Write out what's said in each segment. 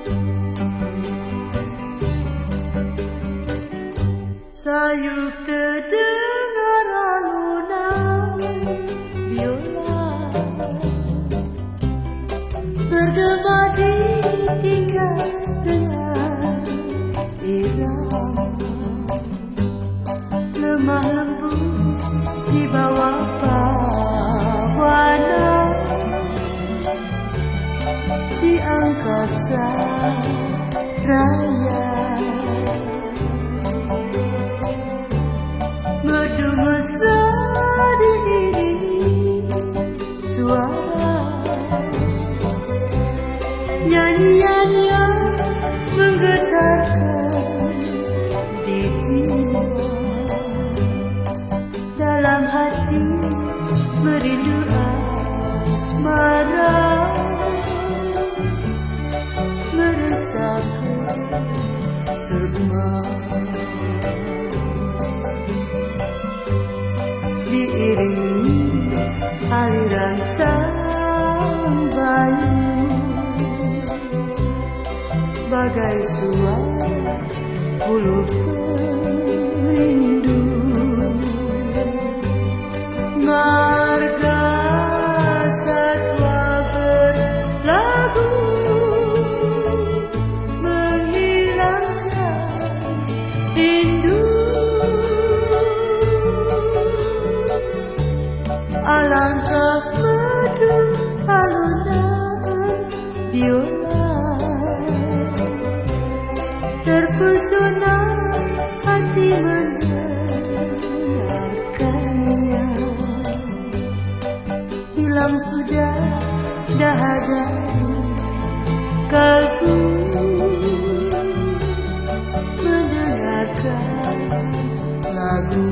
Sayup terdengar alunan biola bergema di tingkat dengan irama lemah lembut di bawah pawana di angkasa raya. Merdu mesra diiringi suara nyanyian yang menggetarkan di jiwa. Dalam hati merindu asmara meresahkan sukma. Diiringi aliran sang bayu bagai suara bulu perindu. Marga satwa berlagu menghilangkan rindu. Alangkah merdu alunan biola terpesona hati mendengarkannya. Hilang sudah dahaga kalbu mendengarkan lagu.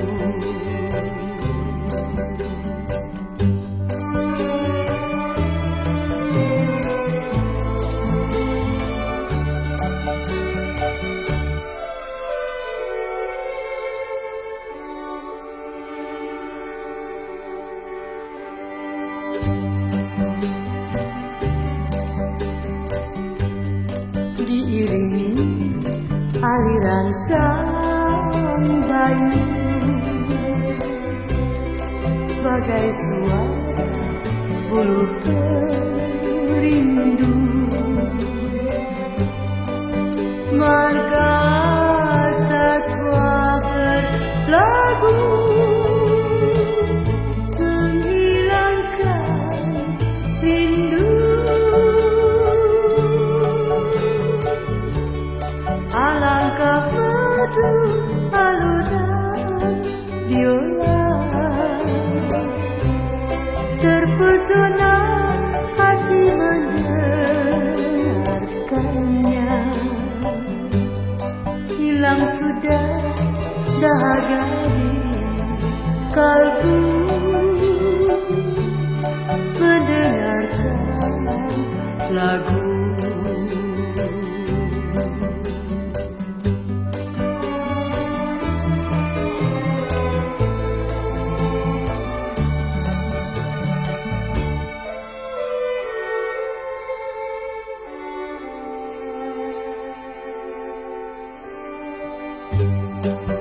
Diiringi aliran sang bayu bagai suara bulu perindu. Marga satwa berlagu menghilangkan rindu. Alangkah merdu alunan biola terpesona hati mendengarkannya. Hilang sudah dahaga di kalbu mendengarkan lagu. Thank you.